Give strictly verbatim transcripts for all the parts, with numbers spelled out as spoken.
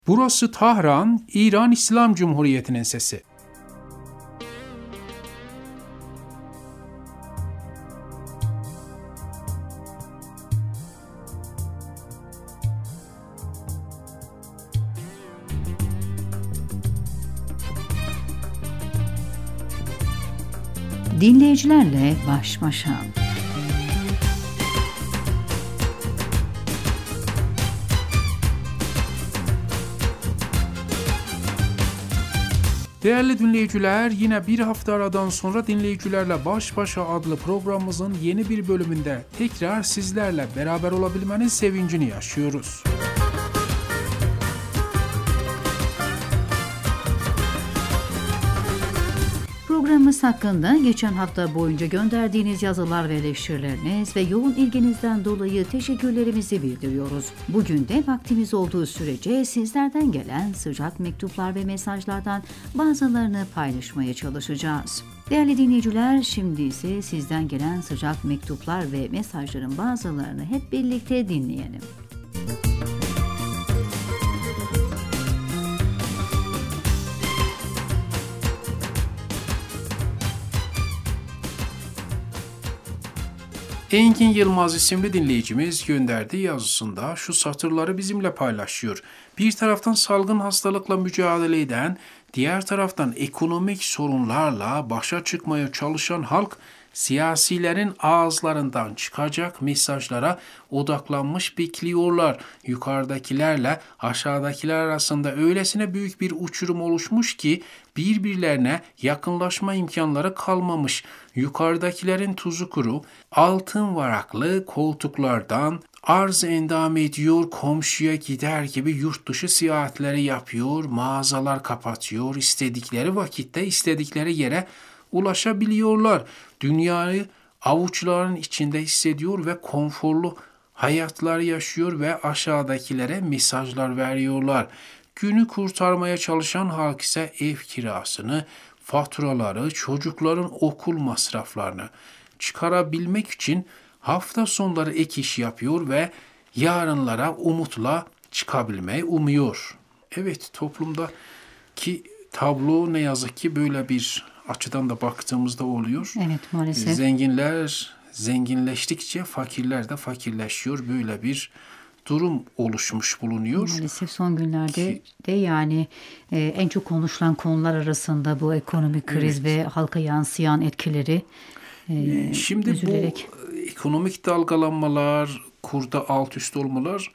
Burası Tahran, İran İslam Cumhuriyeti'nin sesi. Dinleyicilerle baş başa. Değerli dinleyiciler, yine bir hafta aradan sonra Dinleyicilerle Baş Başa adlı programımızın yeni bir bölümünde tekrar sizlerle beraber olabilmenin sevincini yaşıyoruz. Programımız hakkında geçen hafta boyunca gönderdiğiniz yazılar ve eleştirileriniz ve yoğun ilginizden dolayı teşekkürlerimizi bildiriyoruz. Bugün de vaktimiz olduğu sürece sizlerden gelen sıcak mektuplar ve mesajlardan bazılarını paylaşmaya çalışacağız. Değerli dinleyiciler, şimdi ise sizden gelen sıcak mektuplar ve mesajların bazılarını hep birlikte dinleyelim. Engin Yılmaz isimli dinleyicimiz gönderdiği yazısında şu satırları bizimle paylaşıyor. Bir taraftan salgın hastalıkla mücadele eden, diğer taraftan ekonomik sorunlarla başa çıkmaya çalışan halk, siyasilerin ağızlarından çıkacak mesajlara odaklanmış bekliyorlar. Yukarıdakilerle aşağıdakiler arasında öylesine büyük bir uçurum oluşmuş ki birbirlerine yakınlaşma imkanları kalmamış. Yukarıdakilerin tuzu kuru, altın varaklı koltuklardan arz endam ediyor, komşuya gider gibi yurt dışı seyahatleri yapıyor, mağazalar kapatıyor, istedikleri vakitte istedikleri yere ulaşabiliyorlar. Dünyayı avuçlarının içinde hissediyor ve konforlu hayatlar yaşıyor ve aşağıdakilere mesajlar veriyorlar. Günü kurtarmaya çalışan halk ise ev kirasını, faturaları, çocukların okul masraflarını çıkarabilmek için hafta sonları ek iş yapıyor ve yarınlara umutla çıkabilmeyi umuyor. Evet, toplumdaki tablo ne yazık ki böyle bir açıdan da baktığımızda oluyor. Evet, maalesef. Zenginler zenginleştikçe fakirler de fakirleşiyor. Böyle bir durum oluşmuş bulunuyor. Maalesef son günlerde ki, de yani e, en çok konuşulan konular arasında bu ekonomik kriz evet. ve halka yansıyan etkileri e, Şimdi üzülerek. Bu ekonomik dalgalanmalar, kurda alt üst olmalar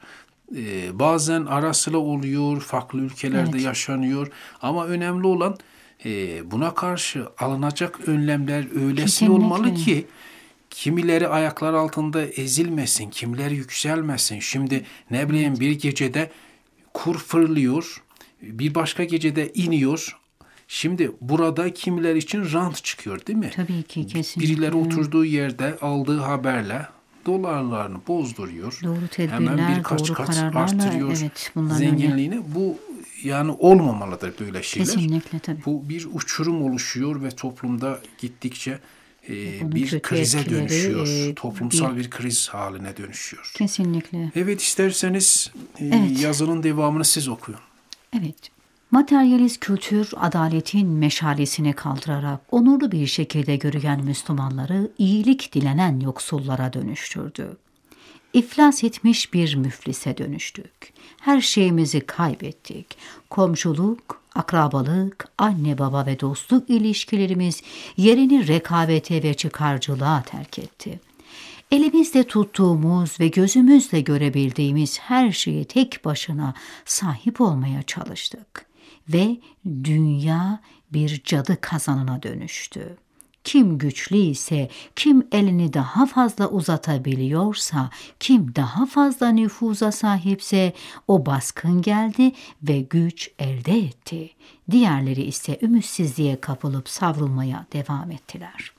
e, bazen ara sıra oluyor, farklı ülkelerde evet. yaşanıyor. Ama önemli olan e, buna karşı alınacak önlemler öylesine Kesinlikle. olmalı ki kimileri ayaklar altında ezilmesin, kimileri yükselmesin. Şimdi ne bileyim bir gecede kur fırlıyor, bir başka gecede iniyor. Şimdi burada kimiler için rant çıkıyor değil mi? Tabii ki kesinlikle. Birileri oturduğu yerde aldığı haberle dolarlarını bozduruyor. Doğru tedbirler, hemen birkaç doğru kat kararlarla artırıyor evet, zenginliğini. Öyle. Bu yani olmamalıdır böyle şeyler. Kesinlikle tabii. Bu bir uçurum oluşuyor ve toplumda gittikçe e, bir krize etkileri, dönüşüyor. E, Toplumsal bir, bir kriz haline dönüşüyor. Kesinlikle. Evet, isterseniz e, evet. yazının devamını siz okuyun. Evet. Materyalist kültür adaletin meşalesini kaldırarak onurlu bir şekilde görüyen Müslümanları iyilik dilenen yoksullara dönüştürdü. İflas etmiş bir müflise dönüştük. Her şeyimizi kaybettik. Komşuluk, akrabalık, anne baba ve dostluk ilişkilerimiz yerini rekabete ve çıkarcılığa terk etti. Elimizde tuttuğumuz ve gözümüzle görebildiğimiz her şeye tek başına sahip olmaya çalıştık. Ve dünya bir cadı kazanına dönüştü. Kim güçlü ise, kim elini daha fazla uzatabiliyorsa, kim daha fazla nüfuza sahipse o baskın geldi ve güç elde etti. Diğerleri ise ümitsizliğe kapılıp savrulmaya devam ettiler.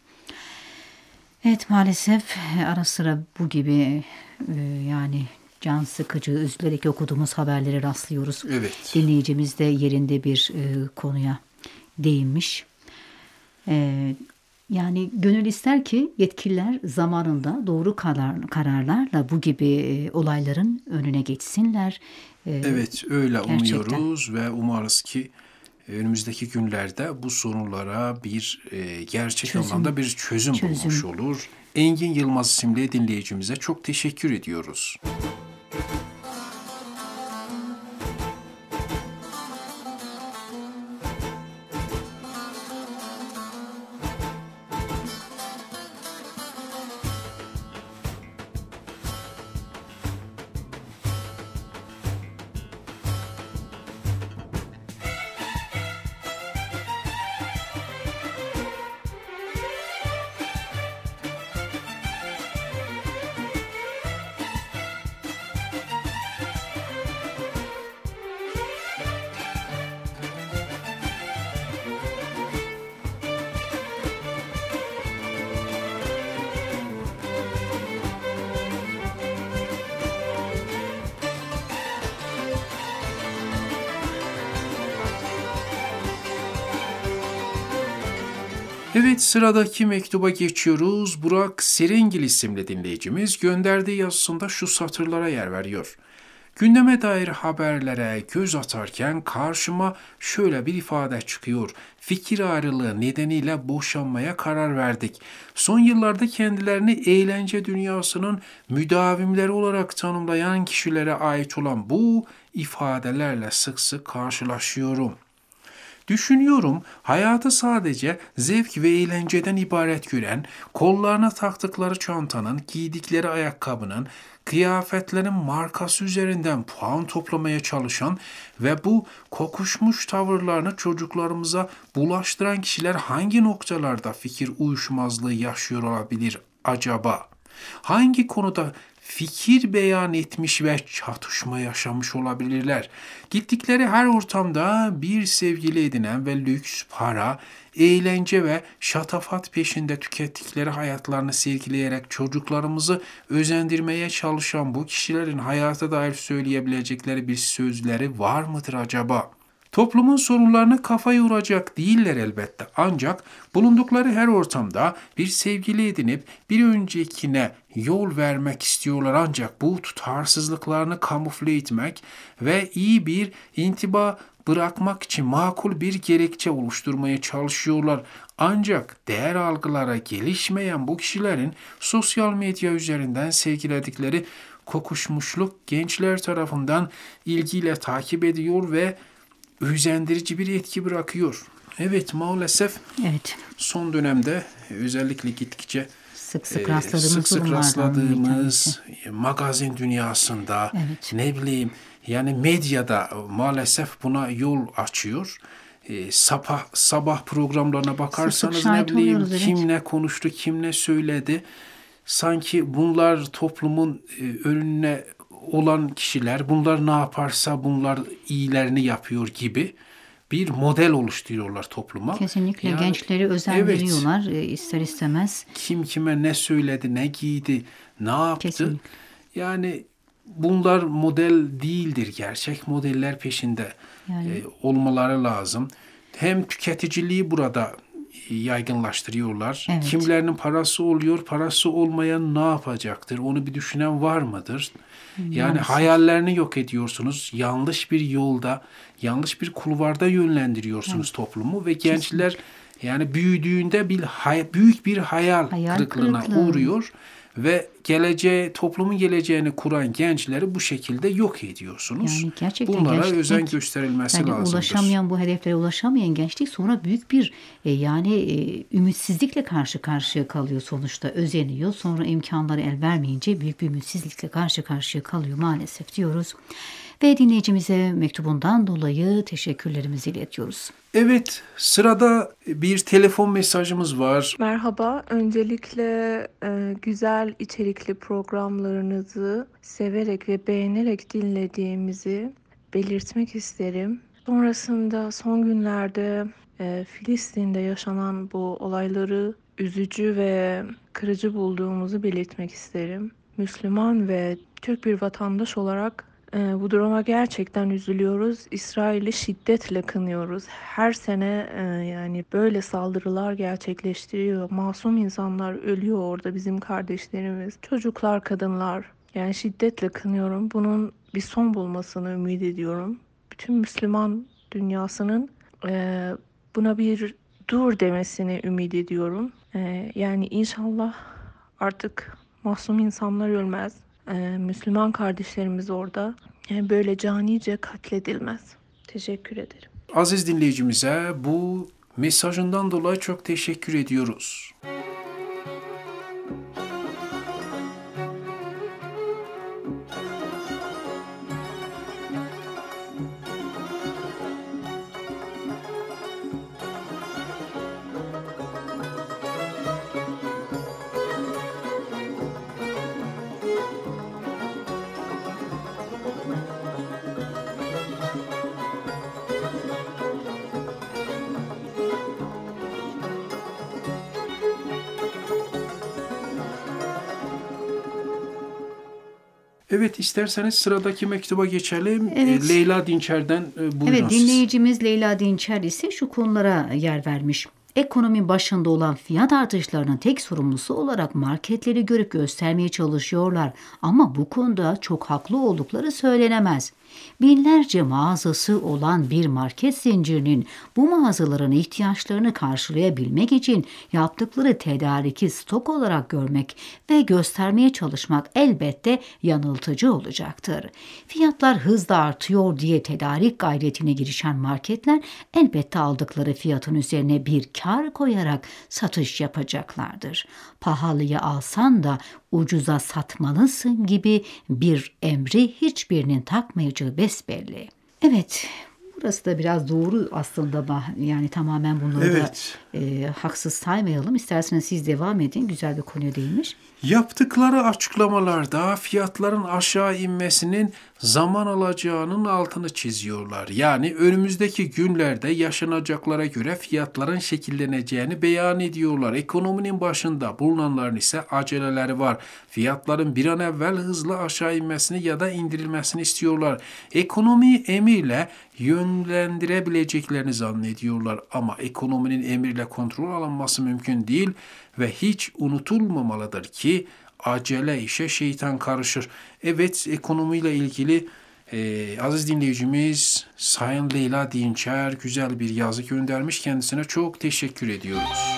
Evet, maalesef ara sıra bu gibi yani can sıkıcı, üzülerek okuduğumuz haberlere rastlıyoruz. Evet. Dinleyicimiz de yerinde bir e, konuya değinmiş. E, Yani gönül ister ki yetkililer zamanında doğru karar, kararlarla bu gibi e, olayların önüne geçsinler. E, Evet, öyle gerçekten umuyoruz ve umarız ki önümüzdeki günlerde bu sorunlara bir e, gerçek çözüm anlamda bir çözüm bulmuş çözüm. olur. Engin Yılmaz isimli dinleyicimize çok teşekkür ediyoruz. Evet, sıradaki mektuba geçiyoruz. Burak Serengil isimli dinleyicimiz gönderdiği yazısında şu satırlara yer veriyor. Gündeme dair haberlere göz atarken karşıma şöyle bir ifade çıkıyor. Fikir ayrılığı nedeniyle boşanmaya karar verdik. Son yıllarda kendilerini eğlence dünyasının müdavimleri olarak tanımlayan kişilere ait olan bu ifadelerle sık sık karşılaşıyorum. Düşünüyorum, hayatı sadece zevk ve eğlenceden ibaret gören, kollarına taktıkları çantanın, giydikleri ayakkabının, kıyafetlerin markası üzerinden puan toplamaya çalışan ve bu kokuşmuş tavırlarını çocuklarımıza bulaştıran kişiler hangi noktalarda fikir uyuşmazlığı yaşıyor olabilir acaba? Hangi konuda fikir beyan etmiş ve çatışma yaşamış olabilirler? Gittikleri her ortamda bir sevgili edinen ve lüks, para, eğlence ve şatafat peşinde tükettikleri hayatlarını sergileyerek çocuklarımızı özendirmeye çalışan bu kişilerin hayata dair söyleyebilecekleri bir sözleri var mıdır acaba? Toplumun sorunlarına kafa yoracak değiller elbette. Ancak bulundukları her ortamda bir sevgili edinip bir öncekine yol vermek istiyorlar. Ancak bu tutarsızlıklarını kamufle etmek ve iyi bir intiba bırakmak için makul bir gerekçe oluşturmaya çalışıyorlar. Ancak değer algılara gelişmeyen bu kişilerin sosyal medya üzerinden sergiledikleri kokuşmuşluk gençler tarafından ilgiyle takip ediyor ve özendirici bir etki bırakıyor. Evet, maalesef Evet, son dönemde özellikle gittikçe sık sık e, rastladığımız sık sık durumlardan bir tanesi. rastladığımız e, magazin dünyasında Evet. ne bileyim yani medyada maalesef buna yol açıyor. E, sabah sabah programlarına Sık sık bakarsanız ne şahit bileyim oluyoruz, evet. kim ne konuştu, kim ne söyledi. Sanki bunlar toplumun e, önüne olan kişiler, bunlar ne yaparsa bunlar iyilerini yapıyor gibi bir model oluşturuyorlar topluma. Kesinlikle Yani gençleri evet, özendiriyorlar e, ister istemez. kim kime ne söyledi, ne giydi, ne yaptı. Kesinlikle. Yani bunlar model değildir. Gerçek modeller peşinde Yani e, olmaları lazım. Hem tüketiciliği burada yaygınlaştırıyorlar. evet. Kimlerinin parası oluyor, parası olmayan ne yapacaktır? Onu bir düşünen var mıdır? Yani Maalesef. hayallerini yok ediyorsunuz. Yanlış bir yolda, yanlış bir kulvarda yönlendiriyorsunuz toplumu ve gençler yani büyüdüğünde bir hay- büyük bir hayal, Hayal kırıklığına kırıklığı. uğruyor ve geleceği, toplumun geleceğini kuran gençleri bu şekilde yok ediyorsunuz. Yani gerçekten Bunlara gençlik, özen gösterilmesi yani lazımdır. ulaşamayan, bu hedeflere ulaşamayan gençlik sonra büyük bir e, yani e, ümitsizlikle karşı karşıya kalıyor sonuçta. Özeniyor. Sonra imkanları el vermeyince büyük bir ümitsizlikle karşı karşıya kalıyor maalesef diyoruz. Ve dinleyicimize mektubundan dolayı teşekkürlerimizi iletiyoruz. Evet, sırada bir telefon mesajımız var. Merhaba, öncelikle e, güzel içerikli programlarınızı severek ve beğenerek dinlediğimizi belirtmek isterim. Sonrasında son günlerde e, Filistin'de yaşanan bu olayları üzücü ve kırıcı bulduğumuzu belirtmek isterim. Müslüman ve Türk bir vatandaş olarak Ee, bu duruma gerçekten üzülüyoruz. İsrail'i şiddetle kınıyoruz. Her sene e, yani böyle saldırılar gerçekleştiriyor. Masum insanlar ölüyor orada, bizim kardeşlerimiz. Çocuklar, kadınlar. Yani şiddetle kınıyorum. Bunun bir son bulmasını ümit ediyorum. Bütün Müslüman dünyasının e, buna bir dur demesini ümit ediyorum. E, yani inşallah artık masum insanlar ölmez. Ee, Müslüman kardeşlerimiz orada yani böyle canice katledilmez. Teşekkür ederim. Aziz dinleyicimize bu mesajından dolayı çok teşekkür ediyoruz. Evet, isterseniz sıradaki mektuba geçelim. Evet. E, Leyla Dinçer'den e, buyurun Evet, siz. dinleyicimiz Leyla Dinçer ise şu konulara yer vermiş. Ekonomi başında olan fiyat artışlarının tek sorumlusu olarak marketleri görüp göstermeye çalışıyorlar. Ama bu konuda çok haklı oldukları söylenemez. Binlerce mağazası olan bir market zincirinin bu mağazaların ihtiyaçlarını karşılayabilmek için yaptıkları tedariki stok olarak görmek ve göstermeye çalışmak elbette yanıltıcı olacaktır. Fiyatlar hızla artıyor diye tedarik gayretine girişen marketler elbette aldıkları fiyatın üzerine bir kar koyarak satış yapacaklardır. Pahalıya alsan da ucuza satmalısın gibi bir emri hiçbirinin takmayacağı besbelli. Evet, burası da biraz doğru aslında, yani tamamen bunları Evet. da e, haksız saymayalım. İsterseniz siz devam edin, güzel bir konuya değinmiş. Yaptıkları açıklamalarda fiyatların aşağı inmesinin zaman alacağının altını çiziyorlar. Yani önümüzdeki günlerde yaşanacaklara göre fiyatların şekilleneceğini beyan ediyorlar. Ekonominin başında bulunanların ise aceleleri var. Fiyatların bir an evvel hızla aşağı inmesini ya da indirilmesini istiyorlar. Ekonomiyi emirle yönlendirebileceklerini zannediyorlar ama ekonominin emirle kontrol alınması mümkün değil ve hiç unutulmamalıdır ki acele işe şeytan karışır. Evet, ekonomiyle ilgili e, aziz dinleyicimiz Sayın Leyla Dinçer güzel bir yazı göndermiş. Kendisine çok teşekkür ediyoruz.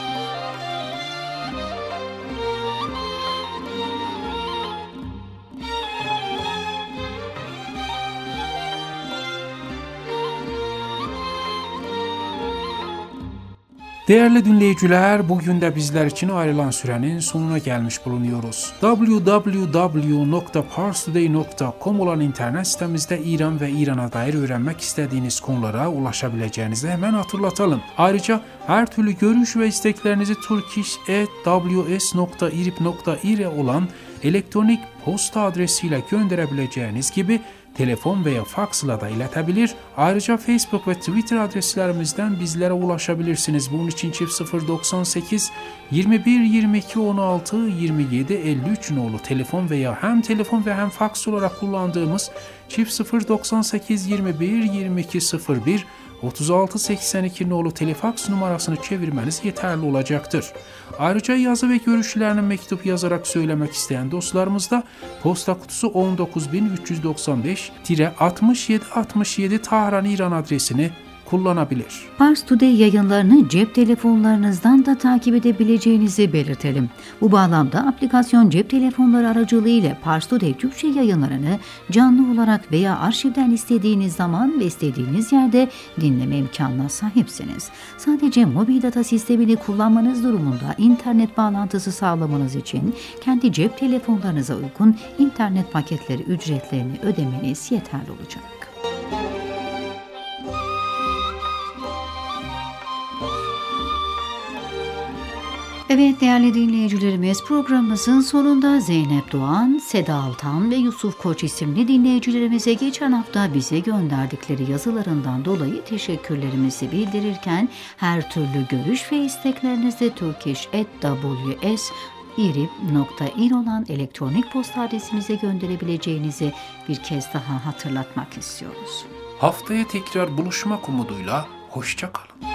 Değerli dinleyiciler, bugün de bizler için ayrılan sürenin sonuna gelmiş bulunuyoruz. double-u double-u double-u nokta parstoday nokta com olan internet sitemizde İran ve İran'a dair öğrenmek istediğiniz konulara ulaşabileceğinizi hemen hatırlatalım. Ayrıca her türlü görüş ve isteklerinizi turkish at w s nokta irib nokta ir olan elektronik posta adresiyle gönderebileceğiniz gibi telefon veya faksla da iletebilir. Ayrıca Facebook ve Twitter adreslerimizden bizlere ulaşabilirsiniz. Bunun için çift sıfır doksan sekiz yirmi bir yirmi iki on altı yirmi yedi elli üç nolu telefon veya hem telefon ve hem faks olarak kullandığımız çift sıfır doksan sekiz yirmi bir yirmi iki sıfır bir otuz altı seksen iki nolu telefaks numarasını çevirmeniz yeterli olacaktır. Ayrıca yazı ve görüşlerini mektup yazarak söylemek isteyen dostlarımız da posta kutusu on dokuz bin üç yüz doksan beş altmış yedi altmış yedi Tahran İran adresini kullanabilir. Pars Today yayınlarını cep telefonlarınızdan da takip edebileceğinizi belirtelim. Bu bağlamda aplikasyon cep telefonları aracılığıyla Pars Today Türkçe yayınlarını canlı olarak veya arşivden istediğiniz zaman ve istediğiniz yerde dinleme imkanına sahipsiniz. Sadece mobil data sistemini kullanmanız durumunda internet bağlantısı sağlamanız için kendi cep telefonlarınıza uygun internet paketleri ücretlerini ödemeniz yeterli olacak. Evet değerli dinleyicilerimiz, programımızın sonunda Zeynep Doğan, Seda Altan ve Yusuf Koç isimli dinleyicilerimize geçen hafta bize gönderdikleri yazılarından dolayı teşekkürlerimizi bildirirken her türlü görüş ve isteklerinizi turkish at w s irib nokta il olan elektronik posta adresimize gönderebileceğinizi bir kez daha hatırlatmak istiyoruz. Haftaya tekrar buluşmak umuduyla hoşça kalın.